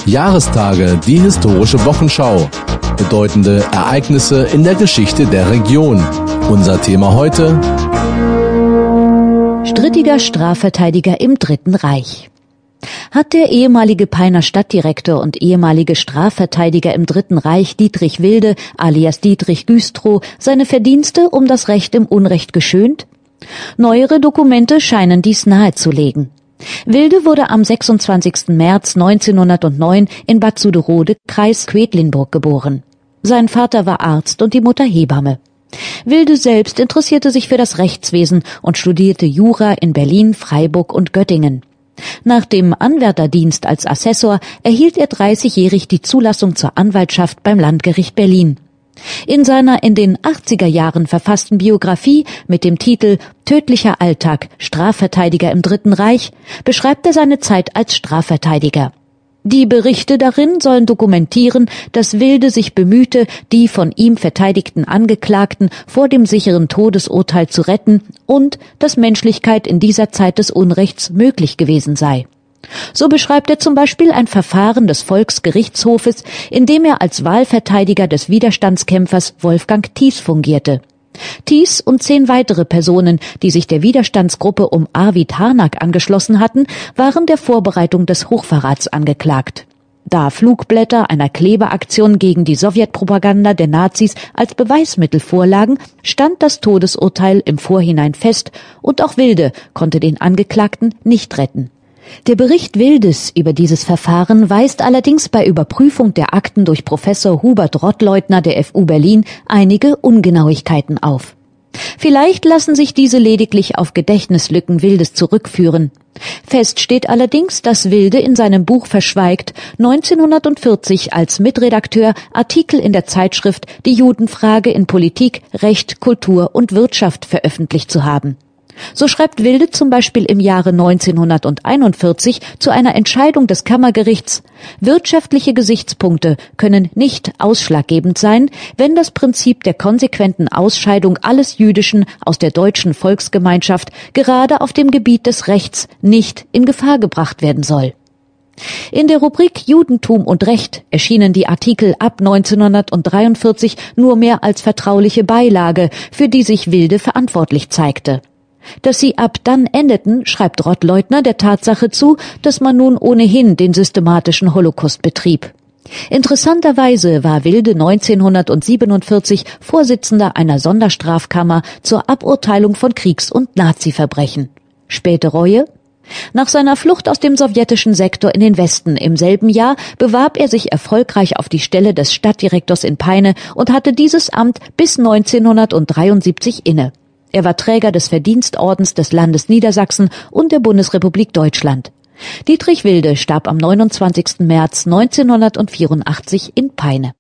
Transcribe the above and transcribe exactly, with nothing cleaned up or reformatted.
Jahrestage, die historische Wochenschau. Bedeutende Ereignisse in der Geschichte der Region. Unser Thema heute: Strittiger Strafverteidiger im Dritten Reich. Hat der ehemalige Peiner Stadtdirektor und ehemalige Strafverteidiger im Dritten Reich Dietrich Wilde alias Dietrich Güstrow seine Verdienste um das Recht im Unrecht geschönt? Neuere Dokumente scheinen dies nahezulegen. Wilde wurde am sechsundzwanzigsten März neunzehnhundertneun in Bad Suderode, Kreis Quedlinburg, geboren. Sein Vater war Arzt und die Mutter Hebamme. Wilde selbst interessierte sich für das Rechtswesen und studierte Jura in Berlin, Freiburg und Göttingen. Nach dem Anwärterdienst als Assessor erhielt er dreißigjährig die Zulassung zur Anwaltschaft beim Landgericht Berlin. In seiner in den achtziger Jahren verfassten Biografie mit dem Titel »Tödlicher Alltag, Strafverteidiger im Dritten Reich« beschreibt er seine Zeit als Strafverteidiger. Die Berichte darin sollen dokumentieren, dass Wilde sich bemühte, die von ihm verteidigten Angeklagten vor dem sicheren Todesurteil zu retten und dass Menschlichkeit in dieser Zeit des Unrechts möglich gewesen sei. So beschreibt er zum Beispiel ein Verfahren des Volksgerichtshofes, in dem er als Wahlverteidiger des Widerstandskämpfers Wolfgang Thies fungierte. Thies und zehn weitere Personen, die sich der Widerstandsgruppe um Arvid Harnack angeschlossen hatten, waren der Vorbereitung des Hochverrats angeklagt. Da Flugblätter einer Klebeaktion gegen die Sowjetpropaganda der Nazis als Beweismittel vorlagen, stand das Todesurteil im Vorhinein fest und auch Wilde konnte den Angeklagten nicht retten. Der Bericht Wildes über dieses Verfahren weist allerdings bei Überprüfung der Akten durch Professor Hubert Rottleutner der F U Berlin einige Ungenauigkeiten auf. Vielleicht lassen sich diese lediglich auf Gedächtnislücken Wildes zurückführen. Fest steht allerdings, dass Wilde in seinem Buch verschweigt, neunzehnhundertvierzig als Mitredakteur Artikel in der Zeitschrift Die Judenfrage in Politik, Recht, Kultur und Wirtschaft veröffentlicht zu haben. So schreibt Wilde zum Beispiel im Jahre neunzehnhunderteinundvierzig zu einer Entscheidung des Kammergerichts: Wirtschaftliche Gesichtspunkte können nicht ausschlaggebend sein, wenn das Prinzip der konsequenten Ausscheidung alles Jüdischen aus der deutschen Volksgemeinschaft gerade auf dem Gebiet des Rechts nicht in Gefahr gebracht werden soll. In der Rubrik Judentum und Recht erschienen die Artikel ab neunzehnhundertdreiundvierzig nur mehr als vertrauliche Beilage, für die sich Wilde verantwortlich zeigte. Dass sie ab dann endeten, schreibt Rottleutner der Tatsache zu, dass man nun ohnehin den systematischen Holocaust betrieb. Interessanterweise war Wilde neunzehnhundertsiebenundvierzig Vorsitzender einer Sonderstrafkammer zur Aburteilung von Kriegs- und Naziverbrechen. Späte Reue? Nach seiner Flucht aus dem sowjetischen Sektor in den Westen im selben Jahr bewarb er sich erfolgreich auf die Stelle des Stadtdirektors in Peine und hatte dieses Amt bis neunzehnhundertdreiundsiebzig inne. Er war Träger des Verdienstordens des Landes Niedersachsen und der Bundesrepublik Deutschland. Dietrich Wilde starb am neunundzwanzigsten März neunzehnhundertvierundachtzig in Peine.